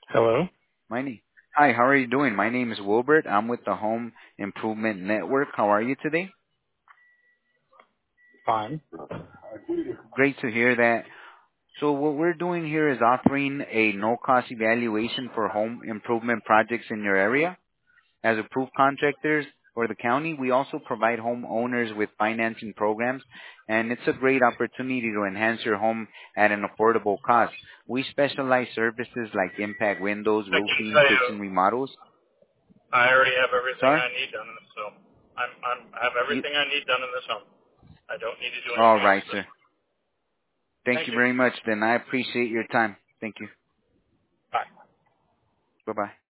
Hello? My name. Hi, how are you doing? My name is Wilbert. I'm with the Home Improvement Network. How are you today? Fine. Great to hear that. So what we're doing here is offering a no-cost evaluation for home improvement projects in your area. As approved contractors for the county, we also provide homeowners with financing programs, and it's a great opportunity to enhance your home at an affordable cost. We specialize services like impact windows, I can roofing, tell you, kitchen remodels. I already have everything Sorry? I need done in this home. I have You, everything I need done in this home. I don't need to do all anything else right, to this sir. one. Thank Thank you you. very much, then. I appreciate your time. Thank you. Bye. Bye-bye.